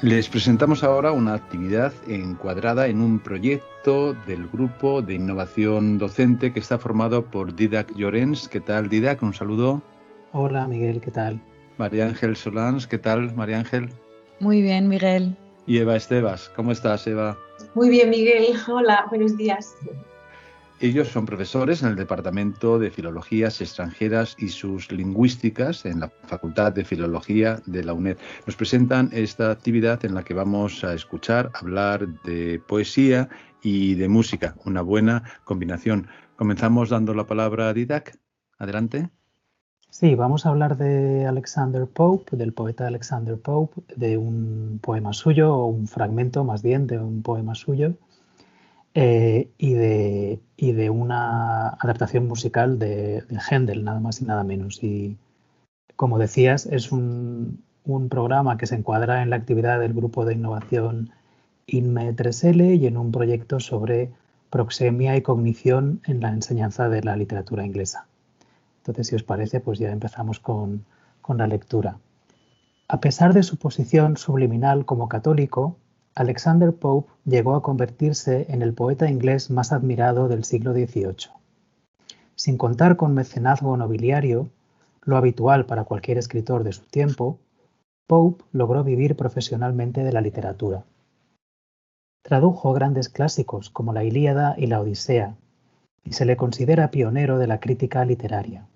Les presentamos ahora una actividad encuadrada en un proyecto del Grupo de Innovación Docente que está formado por Didac Llorens. ¿Qué tal, Didac? Un saludo. Hola, Miguel, ¿qué tal? María Ángel Solans. ¿Qué tal, María Ángel? Muy bien, Miguel. Y Eva Estebas. ¿Cómo estás, Eva? Muy bien, Miguel. Hola, buenos días. Ellos son profesores en el Departamento de Filologías Extranjeras y sus Lingüísticas en la Facultad de Filología de la UNED. Nos presentan esta actividad en la que vamos a escuchar hablar de poesía y de música, una buena combinación. Comenzamos dando la palabra a Didac. Adelante. Sí, vamos a hablar de Alexander Pope, del poeta Alexander Pope, de un poema suyo, o un fragmento más bien de un poema suyo, y de una adaptación musical de Händel, nada más y nada menos. Y como decías, es un programa que se encuadra en la actividad del Grupo de Innovación INME3L y en un proyecto sobre proxemia y cognición en la enseñanza de la literatura inglesa. Entonces, si os parece, pues ya empezamos con la lectura. A pesar de su posición subliminal como católico, Alexander Pope llegó a convertirse en el poeta inglés más admirado del siglo XVIII. Sin contar con mecenazgo nobiliario, lo habitual para cualquier escritor de su tiempo, Pope logró vivir profesionalmente de la literatura. Tradujo grandes clásicos como la Ilíada y la Odisea, y se le considera pionero de la crítica literaria.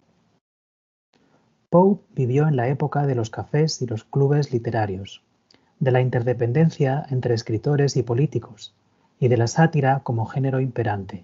Pope vivió en la época de los cafés y los clubes literarios, de la interdependencia entre escritores y políticos, y de la sátira como género imperante.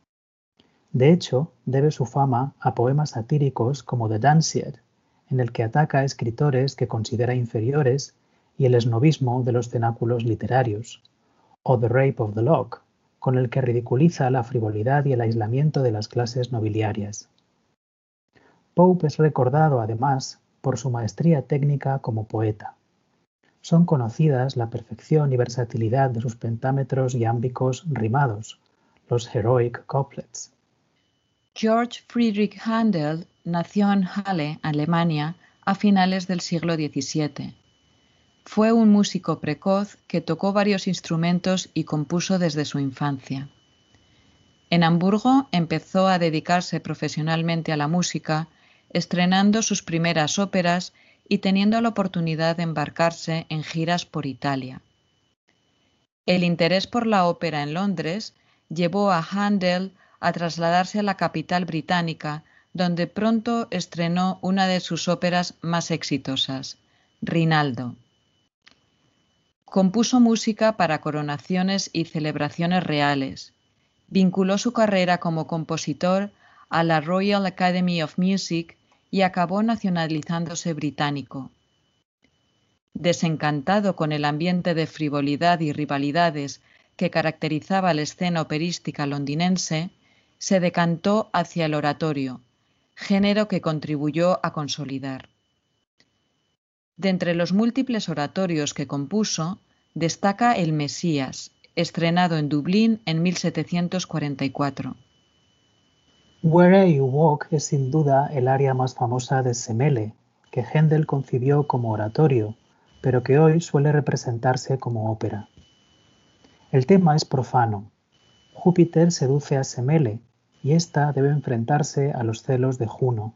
De hecho, debe su fama a poemas satíricos como The Dunciad, en el que ataca a escritores que considera inferiores y el esnobismo de los cenáculos literarios, o The Rape of the Lock, con el que ridiculiza la frivolidad y el aislamiento de las clases nobiliarias. Pope es recordado, además, por su maestría técnica como poeta. Son conocidas la perfección y versatilidad de sus pentámetros iámbicos rimados, los heroic couplets. Georg Friedrich Händel nació en Halle, Alemania, a finales del siglo XVII. Fue un músico precoz que tocó varios instrumentos y compuso desde su infancia. En Hamburgo empezó a dedicarse profesionalmente a la música, estrenando sus primeras óperas y teniendo la oportunidad de embarcarse en giras por Italia. El interés por la ópera en Londres llevó a Händel a trasladarse a la capital británica, donde pronto estrenó una de sus óperas más exitosas, Rinaldo. Compuso música para coronaciones y celebraciones reales. Vinculó su carrera como compositor a la Royal Academy of Music y acabó nacionalizándose británico. Desencantado con el ambiente de frivolidad y rivalidades que caracterizaba la escena operística londinense, se decantó hacia el oratorio, género que contribuyó a consolidar. De entre los múltiples oratorios que compuso, destaca el Mesías, estrenado en Dublín en 1744. Where You Walk es sin duda el aria más famosa de Semele, que Händel concibió como oratorio, pero que hoy suele representarse como ópera. El tema es profano. Júpiter seduce a Semele y ésta debe enfrentarse a los celos de Juno.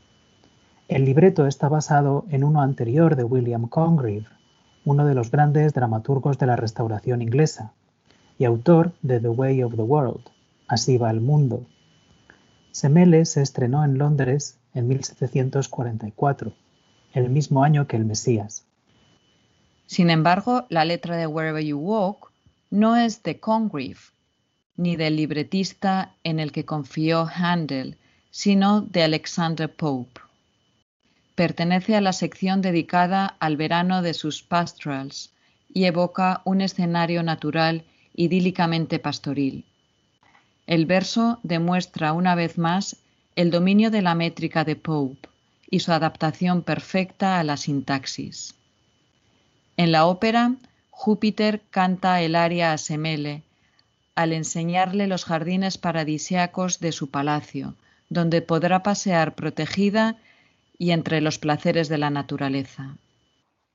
El libreto está basado en uno anterior de William Congreve, uno de los grandes dramaturgos de la Restauración inglesa, y autor de The Way of the World, Así va el mundo. Semele se estrenó en Londres en 1744, el mismo año que el Mesías. Sin embargo, la letra de Wherever You Walk no es de Congreve, ni del libretista en el que confió Händel, sino de Alexander Pope. Pertenece a la sección dedicada al verano de sus pastorals y evoca un escenario natural idílicamente pastoril. El verso demuestra una vez más el dominio de la métrica de Pope y su adaptación perfecta a la sintaxis. En la ópera, Júpiter canta el aria a Semele al enseñarle los jardines paradisíacos de su palacio, donde podrá pasear protegida y entre los placeres de la naturaleza.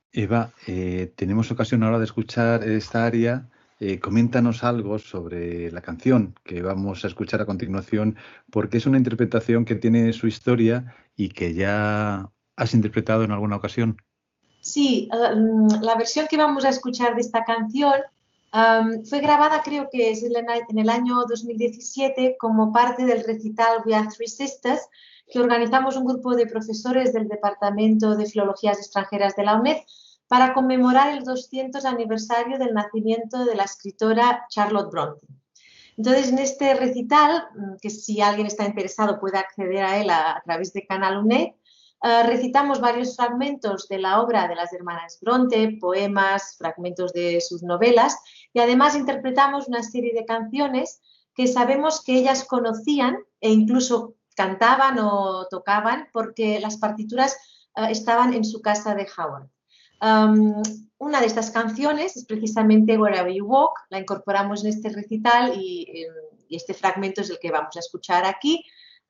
Eva, tenemos ocasión ahora de escuchar esta aria. Coméntanos algo sobre la canción que vamos a escuchar a continuación, porque es una interpretación que tiene su historia y que ya has interpretado en alguna ocasión. Sí, la versión que vamos a escuchar de esta canción fue grabada, creo que es en el año 2017, como parte del recital We Are Three Sisters, que organizamos un grupo de profesores del Departamento de Filologías Extranjeras de la UNED para conmemorar el 200 aniversario del nacimiento de la escritora Charlotte Brontë. Entonces, en este recital, que si alguien está interesado puede acceder a él a través de Canal UNED, recitamos varios fragmentos de la obra de las hermanas Brontë, poemas, fragmentos de sus novelas, y además interpretamos una serie de canciones que sabemos que ellas conocían e incluso cantaban o tocaban porque las partituras estaban en su casa de Howard. Una de estas canciones es precisamente Wherever You Walk, la incorporamos en este recital y este fragmento es el que vamos a escuchar aquí.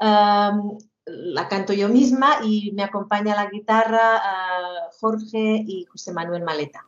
La canto yo misma y me acompaña la guitarra Jorge y José Manuel Maleta.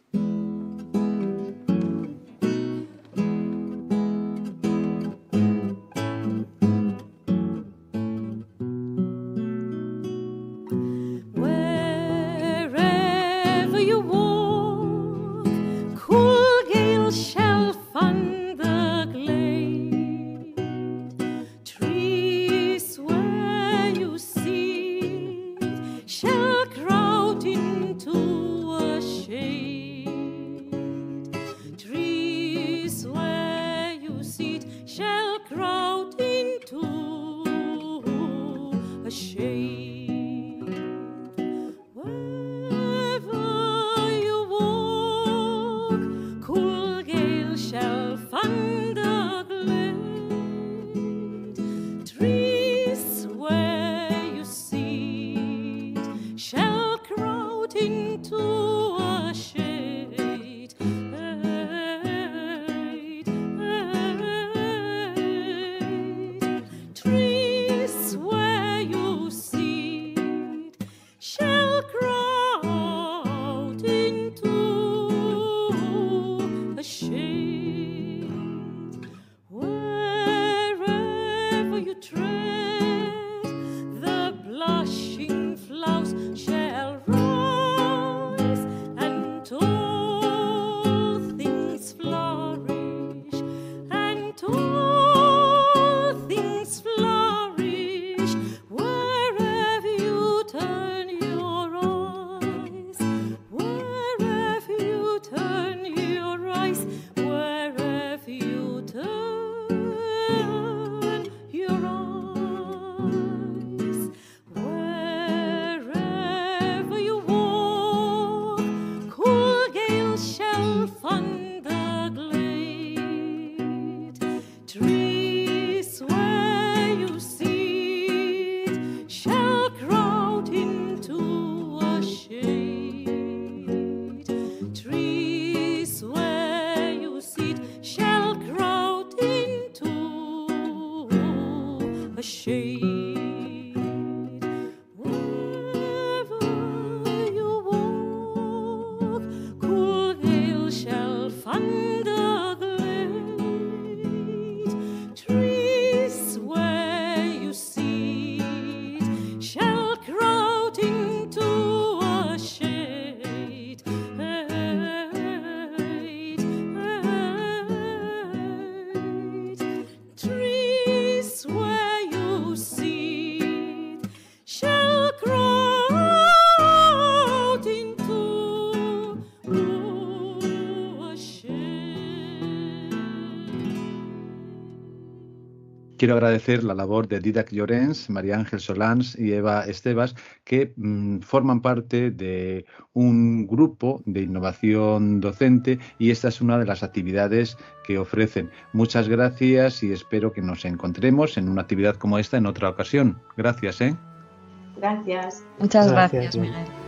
Quiero agradecer la labor de Didac Llorens, María Ángel Solans y Eva Estebas, que forman parte de un grupo de innovación docente y esta es una de las actividades que ofrecen. Muchas gracias y espero que nos encontremos en una actividad como esta en otra ocasión. Gracias. Gracias. Muchas gracias, Miguel.